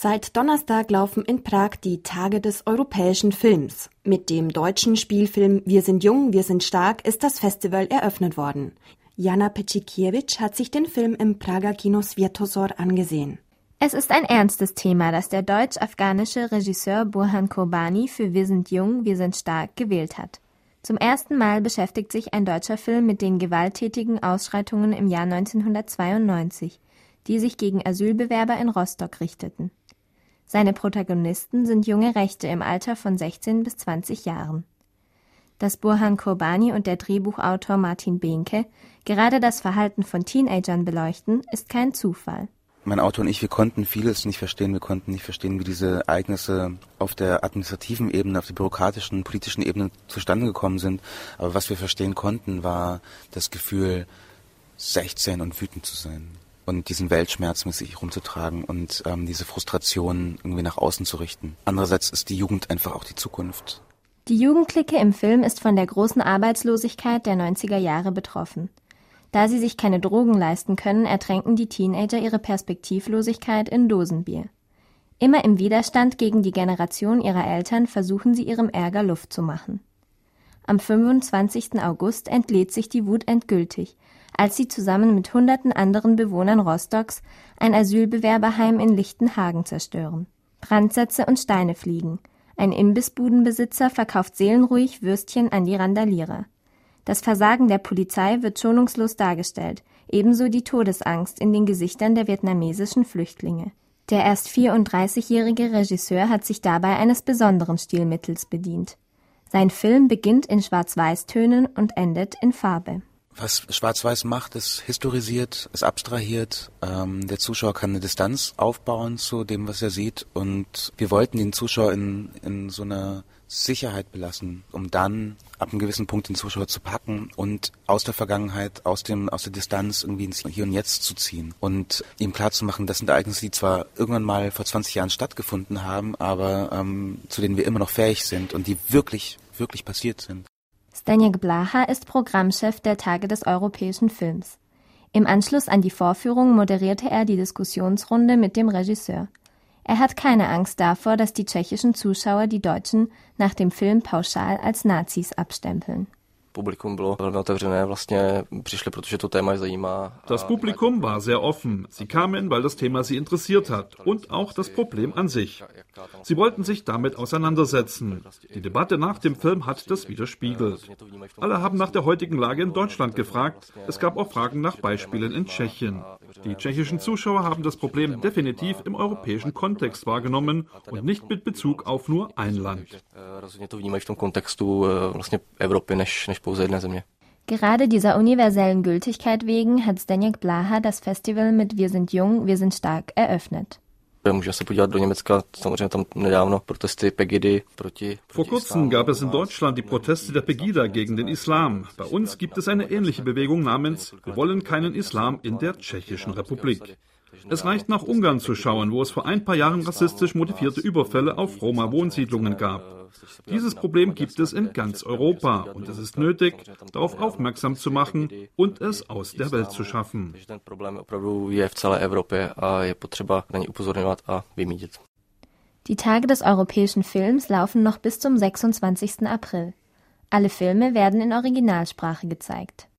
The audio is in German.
Seit Donnerstag laufen in Prag die Tage des europäischen Films. Mit dem deutschen Spielfilm Wir sind jung, wir sind stark ist das Festival eröffnet worden. Jana Pecikiewicz hat sich den Film im Prager Kino Sviatozor angesehen. Es ist ein ernstes Thema, das der deutsch-afghanische Regisseur Burhan Kurbani für Wir sind jung, wir sind stark gewählt hat. Zum ersten Mal beschäftigt sich ein deutscher Film mit den gewalttätigen Ausschreitungen im Jahr 1992, die sich gegen Asylbewerber in Rostock richteten. Seine Protagonisten sind junge Rechte im Alter von 16 bis 20 Jahren. Dass Burhan Kurbani und der Drehbuchautor Martin Behnke gerade das Verhalten von Teenagern beleuchten, ist kein Zufall. Mein Autor und ich, wir konnten vieles nicht verstehen. Wir konnten nicht verstehen, wie diese Ereignisse auf der administrativen Ebene, auf der bürokratischen, politischen Ebene zustande gekommen sind. Aber was wir verstehen konnten, war das Gefühl, 16 und wütend zu sein. Und diesen Weltschmerz mit sich rumzutragen und diese Frustration irgendwie nach außen zu richten. Andererseits ist die Jugend einfach auch die Zukunft. Die Jugendclique im Film ist von der großen Arbeitslosigkeit der 90er Jahre betroffen. Da sie sich keine Drogen leisten können, ertränken die Teenager ihre Perspektivlosigkeit in Dosenbier. Immer im Widerstand gegen die Generation ihrer Eltern versuchen sie ihrem Ärger Luft zu machen. Am 25. August entlädt sich die Wut endgültig, als sie zusammen mit hunderten anderen Bewohnern Rostocks ein Asylbewerberheim in Lichtenhagen zerstören. Brandsätze und Steine fliegen. Ein Imbissbudenbesitzer verkauft seelenruhig Würstchen an die Randalierer. Das Versagen der Polizei wird schonungslos dargestellt, ebenso die Todesangst in den Gesichtern der vietnamesischen Flüchtlinge. Der erst 34-jährige Regisseur hat sich dabei eines besonderen Stilmittels bedient. Sein Film beginnt in Schwarz-Weiß-Tönen und endet in Farbe. Was Schwarz-Weiß macht, ist historisiert, ist abstrahiert. Der Zuschauer kann eine Distanz aufbauen zu dem, was er sieht. Und wir wollten den Zuschauer in so einer Sicherheit belassen, um dann ab einem gewissen Punkt den Zuschauer zu packen und aus der Vergangenheit, aus der Distanz irgendwie ins Hier und Jetzt zu ziehen. Und ihm klarzumachen, das sind Ereignisse, die zwar irgendwann mal vor 20 Jahren stattgefunden haben, aber zu denen wir immer noch fähig sind und die wirklich, wirklich passiert sind. Zdeněk Bláha ist Programmchef der Tage des europäischen Films. Im Anschluss an die Vorführung moderierte er die Diskussionsrunde mit dem Regisseur. Er hat keine Angst davor, dass die tschechischen Zuschauer die Deutschen nach dem Film pauschal als Nazis abstempeln. Das Publikum war sehr offen. Sie kamen, weil das Thema sie interessiert hat und auch das Problem an sich. Sie wollten sich damit auseinandersetzen. Die Debatte nach dem Film hat das widerspiegelt. Alle haben nach der heutigen Lage in Deutschland gefragt. Es gab auch Fragen nach Beispielen in Tschechien. Die tschechischen Zuschauer haben das Problem definitiv im europäischen Kontext wahrgenommen und nicht mit Bezug auf nur ein Land. Gerade dieser universellen Gültigkeit wegen hat Zdeněk Bláha das Festival mit Wir sind jung, wir sind stark eröffnet. Vor kurzem gab es in Deutschland die Proteste der Pegida gegen den Islam. Bei uns gibt es eine ähnliche Bewegung namens Wir wollen keinen Islam in der Tschechischen Republik. Es reicht nach Ungarn zu schauen, wo es vor ein paar Jahren rassistisch motivierte Überfälle auf Roma-Wohnsiedlungen gab. Dieses Problem gibt es in ganz Europa und es ist nötig, darauf aufmerksam zu machen und es aus der Welt zu schaffen. Die Tage des europäischen Films laufen noch bis zum 26. April. Alle Filme werden in Originalsprache gezeigt.